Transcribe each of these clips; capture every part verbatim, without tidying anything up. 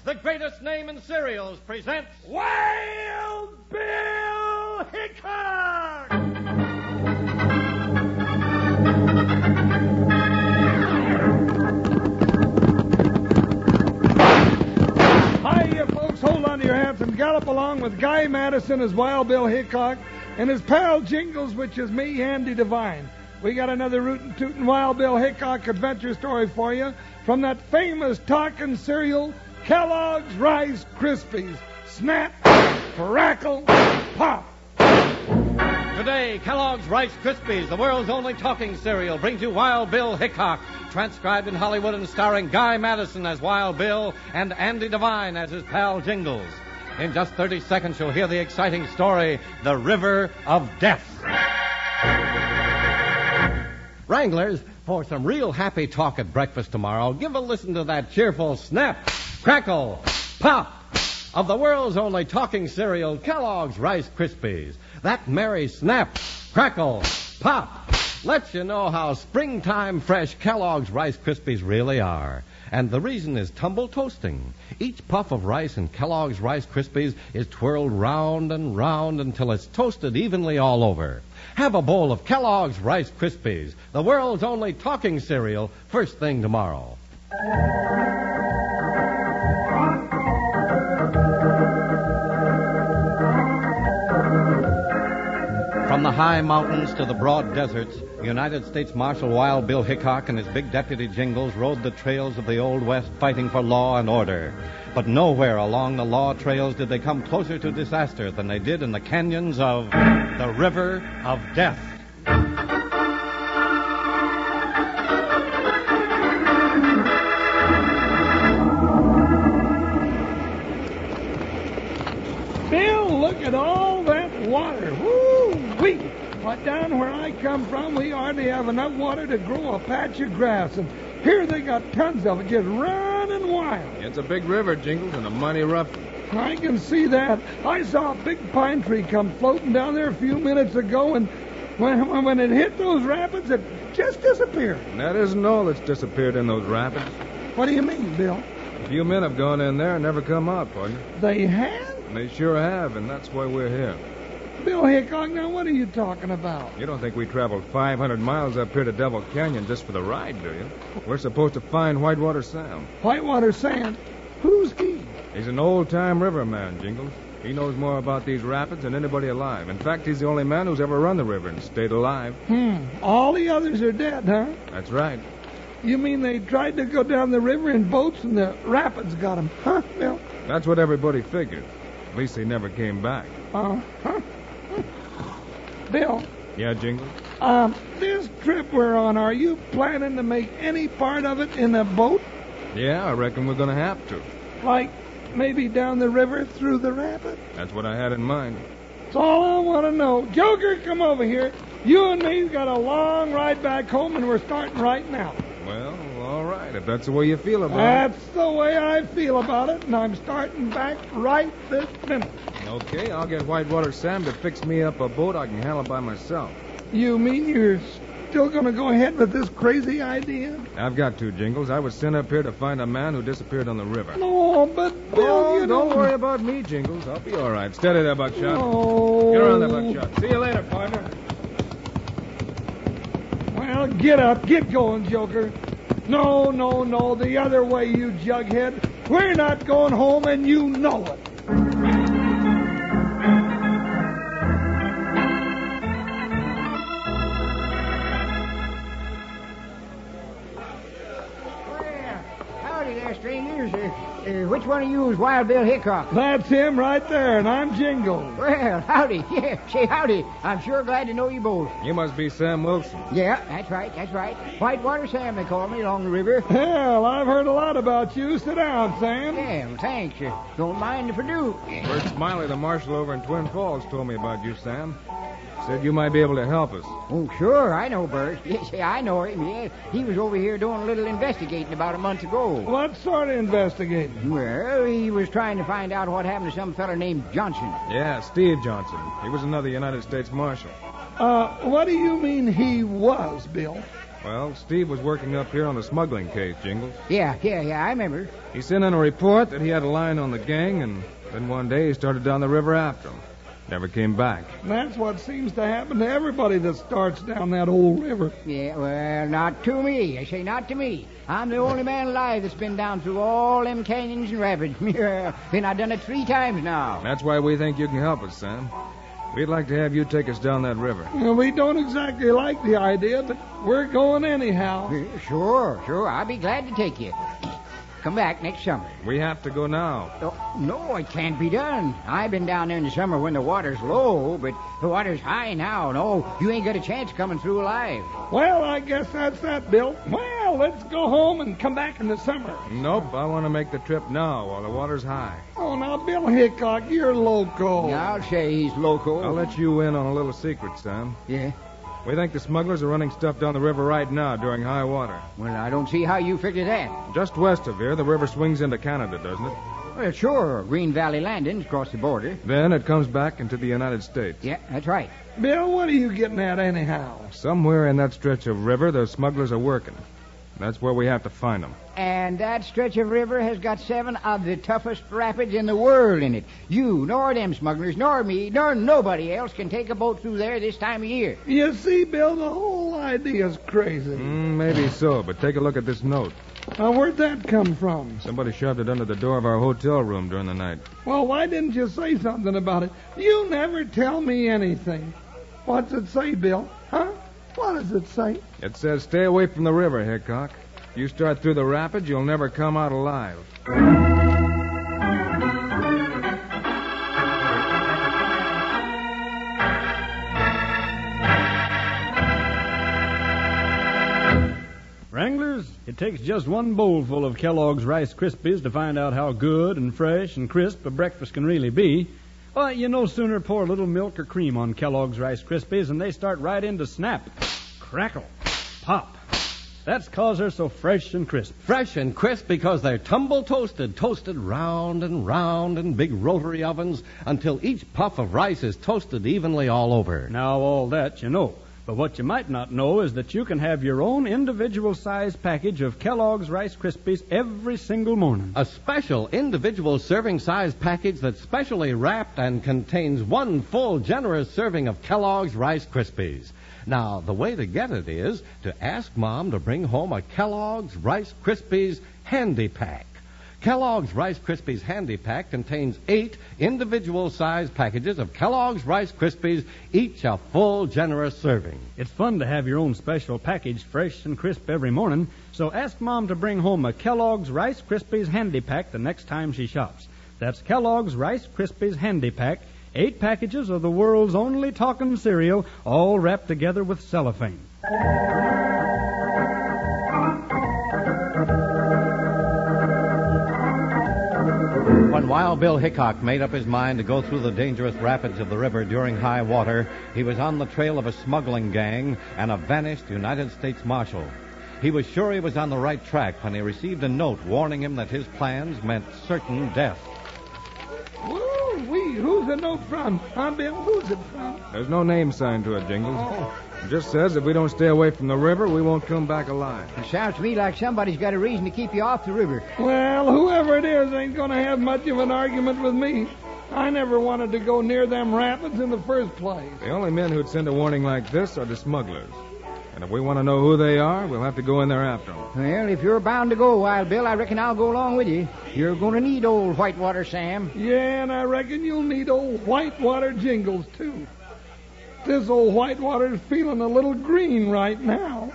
the greatest name in cereals, presents Wild Bill Hickok! Hiya, folks. Hold on to your hats and gallop along with Guy Madison as Wild Bill Hickok and his pal Jingles, which is me, Andy Devine. We got another rootin' tootin' Wild Bill Hickok adventure story for you from that famous talking cereal, Kellogg's Rice Krispies. Snap, crackle, pop. Today, Kellogg's Rice Krispies, the world's only talking cereal, brings you Wild Bill Hickok, transcribed in Hollywood and starring Guy Madison as Wild Bill and Andy Devine as his pal Jingles. In just thirty seconds, you'll hear the exciting story, The River of Death. Wranglers, for some real happy talk at breakfast tomorrow, give a listen to that cheerful snap, crackle, pop of the world's only talking cereal, Kellogg's Rice Krispies. That merry snap, crackle, pop lets you know how springtime fresh Kellogg's Rice Krispies really are. And the reason is tumble toasting. Each puff of rice in Kellogg's Rice Krispies is twirled round and round until it's toasted evenly all over. Have a bowl of Kellogg's Rice Krispies, the world's only talking cereal, first thing tomorrow. From the high mountains to the broad deserts, United States Marshal Wild Bill Hickok and his big deputy Jingles rode the trails of the Old West fighting for law and order. But nowhere along the law trails did they come closer to disaster than they did in the canyons of the River of Death. Bill, look at all that water. Woo-wee! But down where I come from, we hardly have enough water to grow a patch of grass. And here they got tons of it just running wild. It's a big river, Jingles, and a mighty rough. I can see that. I saw a big pine tree come floating down there a few minutes ago, and when, when it hit those rapids, it just disappeared. And that isn't all that's disappeared in those rapids. What do you mean, Bill? A few men have gone in there and never come out, partner. They have? They sure have, and that's why we're here. Bill Hickok, now what are you talking about? You don't think we traveled five hundred miles up here to Devil Canyon just for the ride, do you? We're supposed to find Whitewater Sam. Whitewater Sam? Who's he? He's an old-time riverman, Jingles. He knows more about these rapids than anybody alive. In fact, he's the only man who's ever run the river and stayed alive. Hmm. All the others are dead, huh? That's right. You mean they tried to go down the river in boats and the rapids got them, huh, Bill? That's what everybody figured. At least they never came back. Uh-huh. Bill. Yeah, Jingles? Um, this trip we're on, are you planning to make any part of it in a boat? Yeah, I reckon we're going to have to. Like maybe down the river through the rapid? That's what I had in mind. That's all I want to know. Joker, come over here. You and me's got a long ride back home, and we're starting right now. Well, all right, if that's the way you feel about that's it. That's the way I feel about it, and I'm starting back right this minute. Okay, I'll get Whitewater Sam to fix me up a boat I can handle by myself. You mean you're still going to go ahead with this crazy idea? I've got to, Jingles. I was sent up here to find a man who disappeared on the river. No, but Bill, oh, you don't know... worry about me, Jingles. I'll be all right. Steady there, Buckshot. No. Get around there, Buckshot. See you later, partner. Well, get up. Get going, Joker. No, no, no. The other way, you jughead. We're not going home, and you know it. Strangers, uh, uh, which one of you is Wild Bill Hickok? That's him right there, and I'm Jingles. Well, howdy. Yeah, say howdy. I'm sure glad to know you both. You must be Sam Wilson. Yeah, that's right, that's right. Whitewater Sam, they call me, along the river. Well, I've heard a lot about you. Sit down, Sam. Yeah, well, thanks. Uh, don't mind if I do. Bert Smiley, the marshal over in Twin Falls, told me about you, Sam. Said you might be able to help us. Oh, sure, I know Bert. Yes, yeah, I know him, yeah. He was over here doing a little investigating about a month ago. What sort of investigating? Well, he was trying to find out what happened to some fella named Johnson. Yeah, Steve Johnson. He was another United States Marshal. Uh, what do you mean he was, Bill? Well, Steve was working up here on the smuggling case, Jingles. Yeah, yeah, yeah, I remember. He sent in a report that he had a line on the gang, and then one day he started down the river after him. Never came back. That's what seems to happen to everybody that starts down that old river. Yeah, well, not to me. I say not to me. I'm the only man alive that's been down through all them canyons and rapids. And I've done it three times now. That's why we think you can help us, Sam. We'd like to have you take us down that river. Well, we don't exactly like the idea, but we're going anyhow. Sure, sure. I'll be glad to take you. Come back next summer. We have to go now. Oh, no, it can't be done. I've been down there in the summer when the water's low, but the water's high now. No, you ain't got a chance coming through alive. Well, I guess that's that, Bill. Well, let's go home and come back in the summer. Nope, I want to make the trip now while the water's high. Oh, now, Bill Hickok, you're loco. I'll say he's loco. I'll let you in on a little secret, Sam. Yeah? We think the smugglers are running stuff down the river right now during high water. Well, I don't see how you figure that. Just west of here, the river swings into Canada, doesn't it? Well, sure. Green Valley Landing's across the border. Then it comes back into the United States. Yeah, that's right. Bill, what are you getting at anyhow? Somewhere in that stretch of river, the smugglers are working. That's where we have to find them. And that stretch of river has got seven of the toughest rapids in the world in it. You, nor them smugglers, nor me, nor nobody else can take a boat through there this time of year. You see, Bill, the whole idea's crazy. Mm, maybe so, but take a look at this note. Now, where'd that come from? Somebody shoved it under the door of our hotel room during the night. Well, why didn't you say something about it? You never tell me anything. What's it say, Bill? Huh? What does it say? It says, stay away from the river, Hickok. If you start through the rapids, you'll never come out alive. Wranglers, it takes just one bowlful of Kellogg's Rice Krispies to find out how good and fresh and crisp a breakfast can really be. Well, you no sooner pour a little milk or cream on Kellogg's Rice Krispies and they start right into snap, crackle, pop. That's 'cause they're so fresh and crisp. Fresh and crisp because they're tumble toasted, toasted round and round in big rotary ovens until each puff of rice is toasted evenly all over. Now, all that you know. But what you might not know is that you can have your own individual size package of Kellogg's Rice Krispies every single morning. A special individual serving size package that's specially wrapped and contains one full generous serving of Kellogg's Rice Krispies. Now, the way to get it is to ask Mom to bring home a Kellogg's Rice Krispies Handy Pack. Kellogg's Rice Krispies Handy Pack contains eight individual-sized packages of Kellogg's Rice Krispies, each a full, generous serving. It's fun to have your own special package fresh and crisp every morning, so ask Mom to bring home a Kellogg's Rice Krispies Handy Pack the next time she shops. That's Kellogg's Rice Krispies Handy Pack, eight packages of the world's only talking cereal, all wrapped together with cellophane. When Wild Bill Hickok made up his mind to go through the dangerous rapids of the river during high water, he was on the trail of a smuggling gang and a vanished United States Marshal. He was sure he was on the right track when he received a note warning him that his plans meant certain death. Woo-wee, who's the note from? Huh, Bill? Who's it from? There's no name signed to it, Jingles. Oh. It just says if we don't stay away from the river, we won't come back alive. It sounds to me like somebody's got a reason to keep you off the river. Well, whoever it is ain't going to have much of an argument with me. I never wanted to go near them rapids in the first place. The only men who'd send a warning like this are the smugglers. And if we want to know who they are, we'll have to go in there after them. Well, if you're bound to go, Wild Bill, I reckon I'll go along with you. You're going to need old Whitewater Sam. Yeah, and I reckon you'll need old Whitewater Jingles, too. This old Whitewater's feeling a little green right now.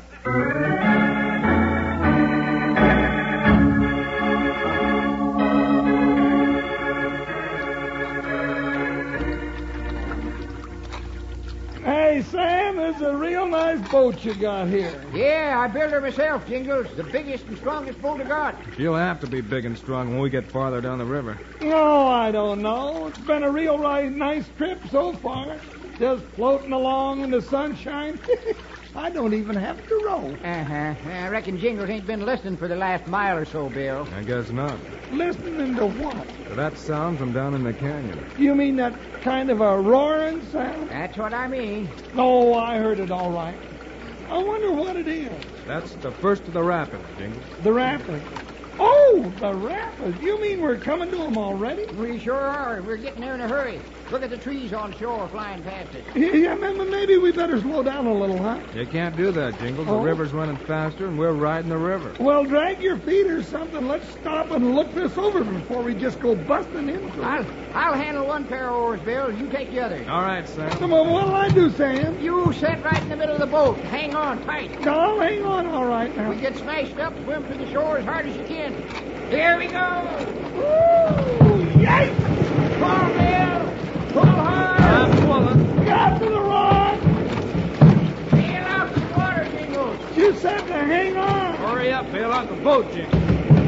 Hey, Sam, this is a real nice boat you got here. Yeah, I built her myself, Jingles. The biggest and strongest boat I got. She'll have to be big and strong when we get farther down the river. Oh, I don't know. It's been a real right, nice trip so far. Just floating along in the sunshine. I don't even have to row. Uh-huh. I reckon Jingles ain't been listening for the last mile or so, Bill. I guess not. Listening to what? To that sound from down in the canyon. You mean that kind of a roaring sound? That's what I mean. Oh, I heard it all right. I wonder what it is. That's the first of the rapids, Jingles. The rapids. Oh, the rapids. You mean we're coming to them already? We sure are. We're getting there in a hurry. Look at the trees on shore flying past us. Yeah, maybe we better slow down a little, huh? You can't do that, Jingles. The Oh. river's running faster, and we're riding the river. Well, drag your feet or something. Let's stop and look this over before we just go busting into I'll, it. I'll handle one pair of oars, Bill. You take the other. All right, Sam. Come on, what'll I do, Sam? You sit right in the middle of the boat. Hang on tight. No, hang on all right now. We get smashed up, swim to the shore as hard as you can. Here we go. Woo! Yikes! Pull, Bill. Pull hard. I'm pulling. Got to the rock! Feel out the water, Jingles. You said to hang on! Hurry up, bail out the boat, Jingles.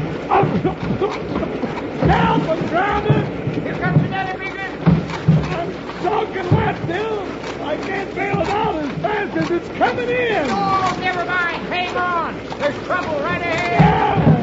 Help! I'm drowning! Here comes another big one. I'm soaking wet, Bill! I can't bail it out as fast as it's coming in! Oh, never mind. Hang on. There's trouble right ahead. Yeah!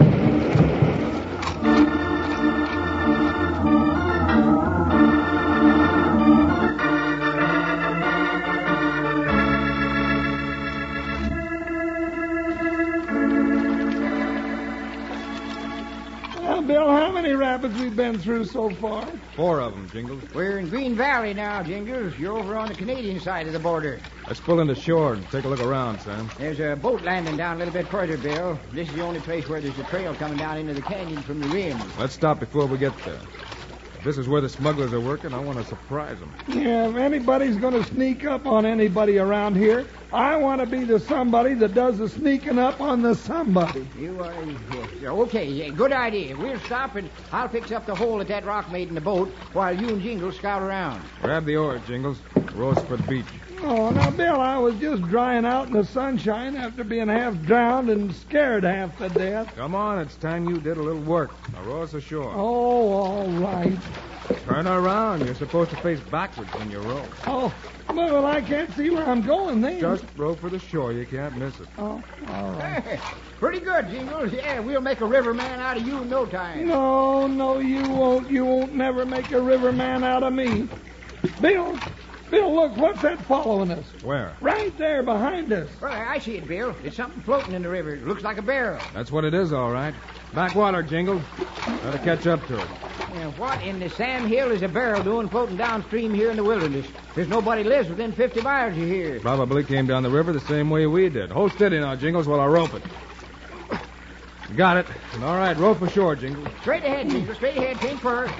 Well, Bill, how many rapids we've been through so far? Four of them, Jingles. We're in Green Valley now, Jingles. You're over on the Canadian side of the border. Let's pull into shore and take a look around, Sam. There's a boat landing down a little bit further, Bill. This is the only place where there's a trail coming down into the canyon from the rim. Let's stop before we get there. If this is where the smugglers are working, I want to surprise them. Yeah, if anybody's going to sneak up on anybody around here, I want to be the somebody that does the sneaking up on the somebody. You are... Yes. Okay, yeah, good idea. We'll stop and I'll fix up the hole that that rock made in the boat while you and Jingles scout around. Grab the oars, Jingles. Row us for the beach. Oh, now, Bill, I was just drying out in the sunshine after being half drowned and scared half to death. Come on, it's time you did a little work. Now row us ashore. Oh, all right. Turn around. You're supposed to face backwards when you row. Oh, well, I can't see where I'm going then. Just row for the shore. You can't miss it. Oh, all right. Pretty good, Jingles. Yeah, we'll make a riverman out of you in no time. No, no, you won't. You won't never make a riverman out of me. Bill, Bill, look, what's that following us? Where? Right there behind us. Well, I see it, Bill. It's something floating in the river. It looks like a barrel. That's what it is, all right. Backwater, Jingles. Gotta catch up to it. Now, what in the Sam Hill is a barrel doing floating downstream here in the wilderness? There's nobody lives within fifty miles of here. Probably came down the river the same way we did. Hold steady now, Jingles, while I rope it. Got it. All right, rope ashore, Jingles. Straight ahead, Jingles. Straight ahead. Pink fur.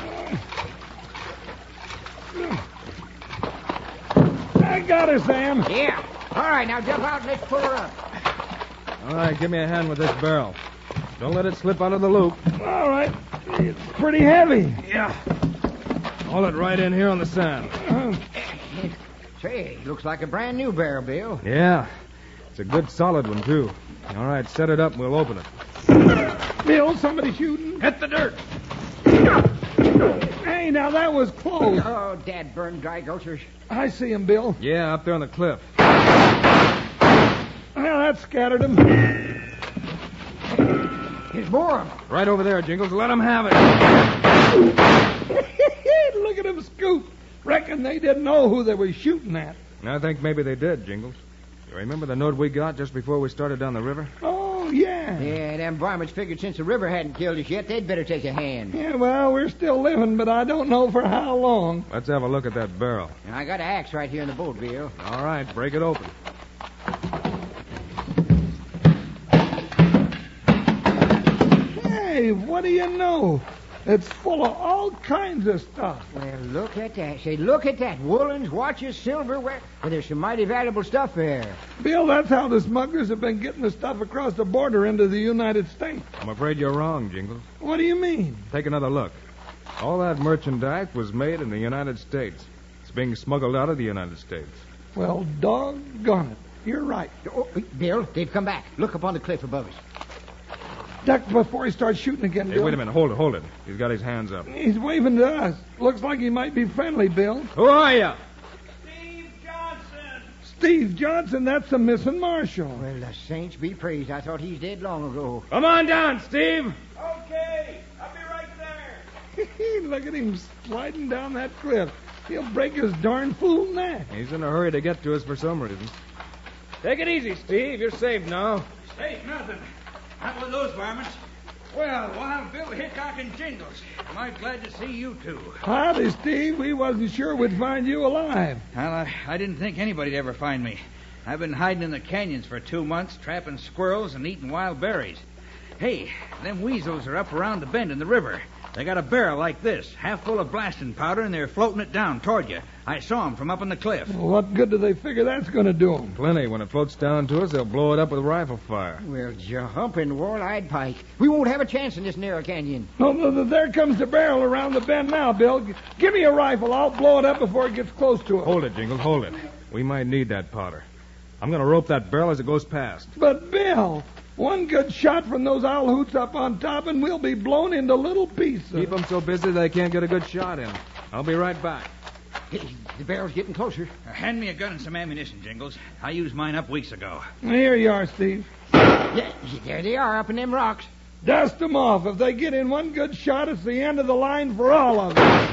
I got her, Sam. Yeah. All right, now jump out and let's pull her up. All right, give me a hand with this barrel. Don't let it slip out of the loop. All right. It's pretty heavy. Yeah. Haul it right in here on the sand. Uh, Say, looks like a brand new barrel, Bill. Yeah. It's a good solid one, too. All right, set it up and we'll open it. Bill, somebody shooting. Hit the dirt. Hey, now that was close. Oh, dad burned dry gulchers. I see him, Bill. Yeah, up there on the cliff. Well, that scattered him. Here's more of 'em. Right over there, Jingles. Let them have it. Look at him scoot. Reckon they didn't know who they were shooting at. I think maybe they did, Jingles. You remember the note we got just before we started down the river? Oh, yeah. Yeah, them varmints figured since the river hadn't killed us yet, they'd better take a hand. Yeah, well, we're still living, but I don't know for how long. Let's have a look at that barrel. And I got an axe right here in the boat, Bill. All right, break it open. Hey, what do you know? It's full of all kinds of stuff. Well, look at that. Say, look at that. Woolens, watches, silverware. Well, there's some mighty valuable stuff there. Bill, that's how the smugglers have been getting the stuff across the border into the United States. I'm afraid you're wrong, Jingles. What do you mean? Take another look. All that merchandise was made in the United States. It's being smuggled out of the United States. Well, doggone it. You're right. Oh, Bill, they've come back. Look up on the cliff above us. Duck before he starts shooting again, Hey, Bill. wait a minute. Hold it, hold it. He's got his hands up. He's waving to us. Looks like he might be friendly, Bill. Who are you? Steve Johnson. Steve Johnson, that's the missing marshal. Well, the saints be praised. I thought he's dead long ago. Come on down, Steve. Okay, I'll be right there. Look at him sliding down that cliff. He'll break his darn fool neck. He's in a hurry to get to us for some reason. Take it easy, Steve. You're safe now. Safe nothing. Not with those varmints. Well, Wild Bill, Hickok, and Jingles. I'm glad to see you two. Howdy, Steve. We wasn't sure we'd find you alive. Well, I, I didn't think anybody'd ever find me. I've been hiding in the canyons for two months, trapping squirrels and eating wild berries. Hey, them weasels are up around the bend in the river. They got a barrel like this, half full of blasting powder, and they're floating it down toward you. I saw them from up on the cliff. Well, what good do they figure that's going to do them? Plenty. When it floats down to us, they'll blow it up with rifle fire. Well, jumping wall-eyed pike. We won't have a chance in this narrow canyon. No, no, no, there comes the barrel around the bend now, Bill. G- Give me a rifle. I'll blow it up before it gets close to us. Hold it, Jingles. Hold it. We might need that powder. I'm going to rope that barrel as it goes past. But, Bill, one good shot from those owl hoots up on top and we'll be blown into little pieces. Keep them so busy they can't get a good shot in. I'll be right back. Hey, the barrel's getting closer. Uh, hand me a gun and some ammunition, Jingles. I used mine up weeks ago. Here you are, Steve. Yeah, there they are up in them rocks. Dust them off. If they get in one good shot, it's the end of the line for all of them.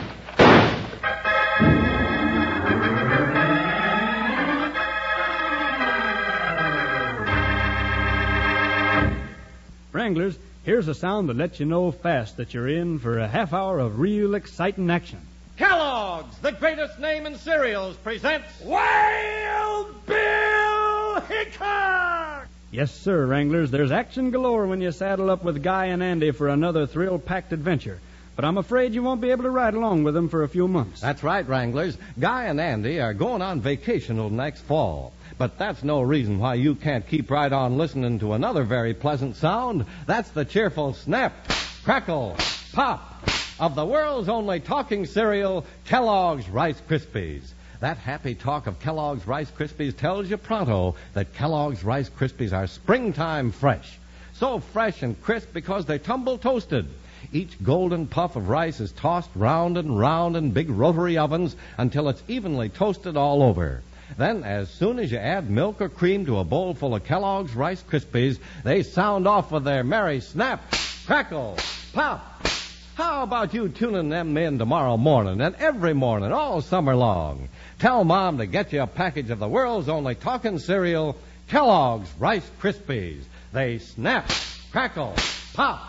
Wranglers, here's a sound that lets you know fast that you're in for a half hour of real exciting action. Kellogg's, the greatest name in cereals, presents Wild Bill Hickok! Yes, sir, Wranglers, there's action galore when you saddle up with Guy and Andy for another thrill-packed adventure. But I'm afraid you won't be able to ride along with them for a few months. That's right, Wranglers. Guy and Andy are going on vacation till next fall. But that's no reason why you can't keep right on listening to another very pleasant sound. That's the cheerful snap, crackle, pop of the world's only talking cereal, Kellogg's Rice Krispies. That happy talk of Kellogg's Rice Krispies tells you pronto that Kellogg's Rice Krispies are springtime fresh. So fresh and crisp because they're tumble toasted. Each golden puff of rice is tossed round and round in big rotary ovens until it's evenly toasted all over. Then, as soon as you add milk or cream to a bowl full of Kellogg's Rice Krispies, they sound off with their merry snap, crackle, pop. How about you tuning them in tomorrow morning and every morning all summer long? Tell Mom to get you a package of the world's only talking cereal, Kellogg's Rice Krispies. They snap, crackle, pop.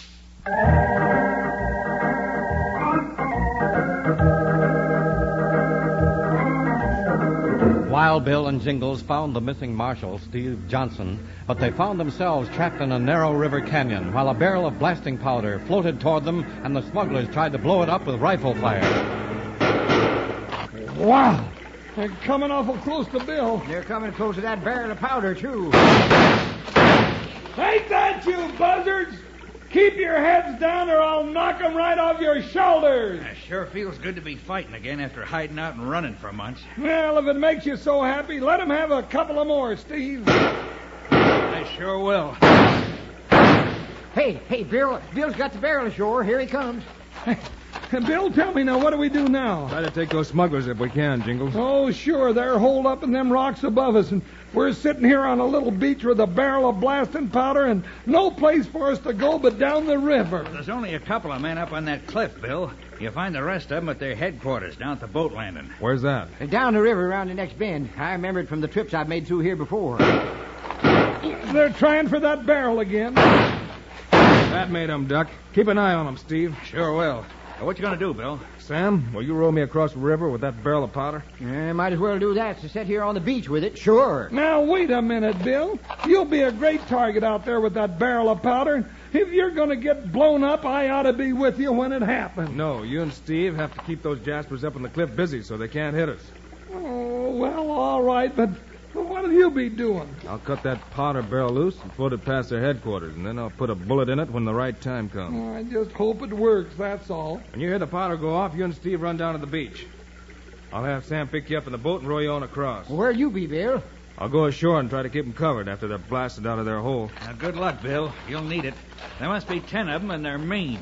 Wild Bill and Jingles found the missing marshal, Steve Johnson, but they found themselves trapped in a narrow river canyon while a barrel of blasting powder floated toward them and the smugglers tried to blow it up with rifle fire. Wow! They're coming awful close to Bill. They're coming close to that barrel of powder, too. Take that, you buzzards! Keep your heads down or I'll knock them right off your shoulders. It sure feels good to be fighting again after hiding out and running for months. Well, if it makes you so happy, let them have a couple of more, Steve. I sure will. Hey, hey, Bill. Bill's got the barrel ashore. Here he comes. Bill, tell me now, what do we do now? Try to take those smugglers if we can, Jingles. Oh, sure. They're holed up in them rocks above us, and we're sitting here on a little beach with a barrel of blasting powder and no place for us to go but down the river. There's only a couple of men up on that cliff, Bill. You'll find the rest of them at their headquarters down at the boat landing. Where's that? Down the river around the next bend. I remember it from the trips I've made through here before. They're trying for that barrel again. That made 'em duck. Keep an eye on 'em, Steve. Sure will. Now, what you going to do, Bill? Sam, will you row me across the river with that barrel of powder? Uh, might as well do that to sit here on the beach with it. Sure. Now, wait a minute, Bill. You'll be a great target out there with that barrel of powder. If you're going to get blown up, I ought to be with you when it happens. No, you and Steve have to keep those jaspers up on the cliff busy so they can't hit us. Oh, well, all right, but what'll you be doing? I'll cut that powder barrel loose and float it past their headquarters, and then I'll put a bullet in it when the right time comes. Oh, I just hope it works, that's all. When you hear the powder go off, you and Steve run down to the beach. I'll have Sam pick you up in the boat and row you on across. Where'll you be, Bill? I'll go ashore and try to keep them covered after they're blasted out of their hole. Now, good luck, Bill. You'll need it. There must be ten of them, and they're mean.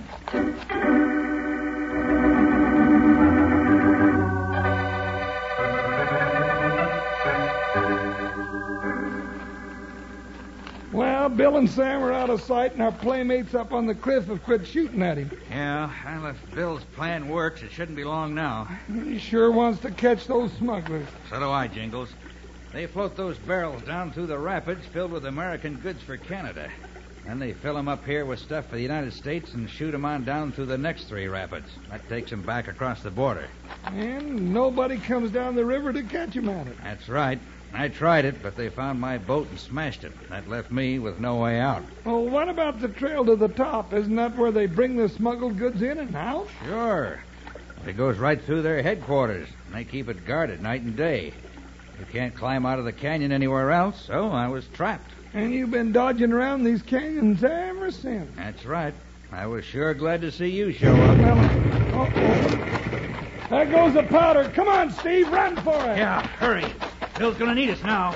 Well, Bill and Sam are out of sight, and our playmates up on the cliff have quit shooting at him. Yeah, well, if Bill's plan works, it shouldn't be long now. He sure wants to catch those smugglers. So do I, Jingles. They float those barrels down through the rapids filled with American goods for Canada. Then they fill 'em up here with stuff for the United States and shoot 'em on down through the next three rapids. That takes 'em back across the border. And nobody comes down the river to catch 'em at it. That's right. I tried it, but they found my boat and smashed it. That left me with no way out. Well, what about the trail to the top? Isn't that where they bring the smuggled goods in and out? Sure. It goes right through their headquarters, and they keep it guarded night and day. You can't climb out of the canyon anywhere else, so I was trapped. And you've been dodging around these canyons ever since. That's right. I was sure glad to see you show up. Well, uh-oh. There goes the powder. Come on, Steve, run for it. Yeah, hurry. Bill's gonna need us now.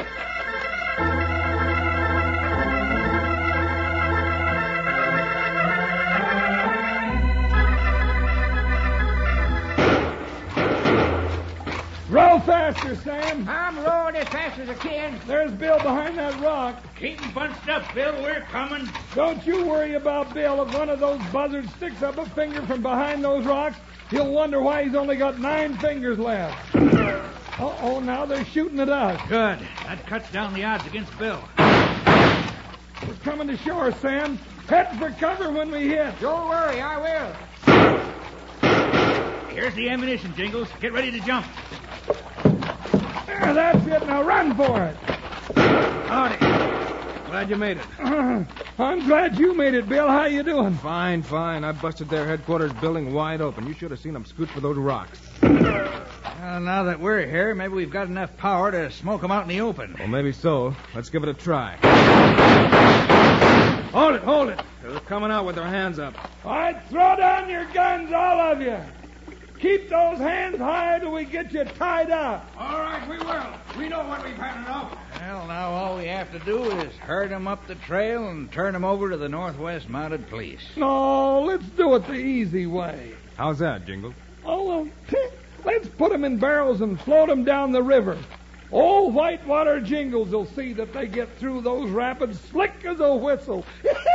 Roll faster, Sam. I'm rolling as fast as I can. There's Bill behind that rock. Keep 'em bunched up, Bill. We're coming. Don't you worry about Bill. If one of those buzzards sticks up a finger from behind those rocks, he'll wonder why he's only got nine fingers left. Uh-oh, now they're shooting at us. Good. That cuts down the odds against Bill. We're coming to shore, Sam. Head for cover when we hit. Don't worry, I will. Here's the ammunition, Jingles. Get ready to jump. There, that's it. Now run for it. Howdy. Glad you made it. Uh, I'm glad you made it, Bill. How you doing? Fine, fine. I busted their headquarters building wide open. You should have seen them scoot for those rocks. Well, now that we're here, maybe we've got enough power to smoke 'em out in the open. Well, maybe so. Let's give it a try. Hold it, hold it. They're coming out with their hands up. All right, throw down your guns, all of you. Keep those hands high till we get you tied up. All right, we will. We know what we've had enough. Well, now all we have to do is herd 'em up the trail and turn 'em over to the Northwest Mounted Police. No, let's do it the easy way. How's that, Jingles? Oh, well, let's put them in barrels and float them down the river. Old Whitewater Jingles will see that they get through those rapids slick as a whistle.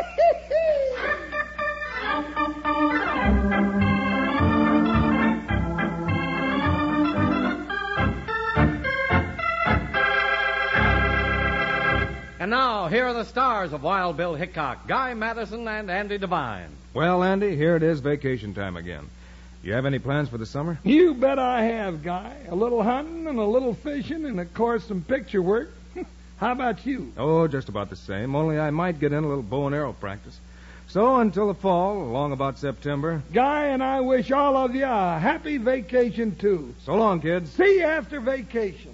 And now, here are the stars of Wild Bill Hickok, Guy Madison, and Andy Devine. Well, Andy, here it is vacation time again. You have any plans for the summer? You bet I have, Guy. A little hunting and a little fishing and, of course, some picture work. How about you? Oh, just about the same, only I might get in a little bow and arrow practice. So until the fall, along about September. Guy and I wish all of you a happy vacation, too. So long, kids. See you after vacation.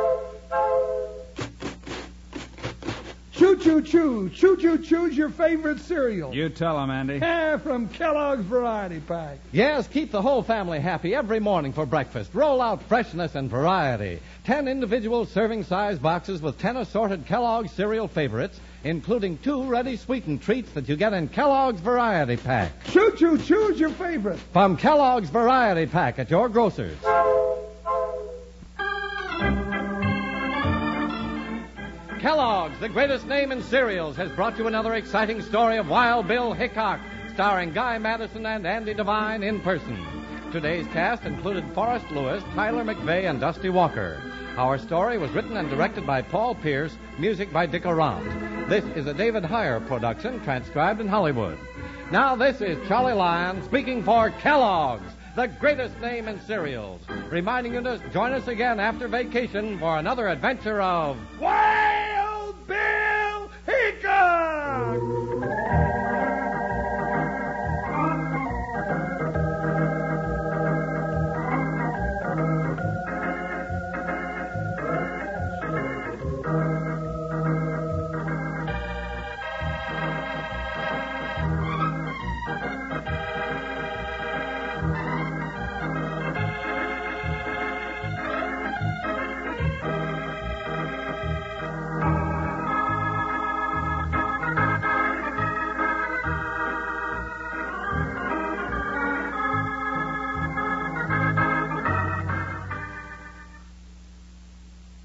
Choo-choo-choo. Choo-choo-choo's your favorite cereal. You tell 'em, Andy. Yeah, from Kellogg's Variety Pack. Yes, keep the whole family happy every morning for breakfast. Roll out freshness and variety. Ten individual serving size boxes with ten assorted Kellogg's cereal favorites, including two ready sweetened treats that you get in Kellogg's Variety Pack. Choo-choo-choo's your favorite. From Kellogg's Variety Pack at your grocer's. Kellogg's, the greatest name in cereals, has brought you another exciting story of Wild Bill Hickok, starring Guy Madison and Andy Devine in person. Today's cast included Forrest Lewis, Tyler McVeigh, and Dusty Walker. Our story was written and directed by Paul Pierce, music by Dick Arant. This is a David Heyer production, transcribed in Hollywood. Now this is Charlie Lyon speaking for Kellogg's, the greatest name in cereals, reminding you to join us again after vacation for another adventure of Wild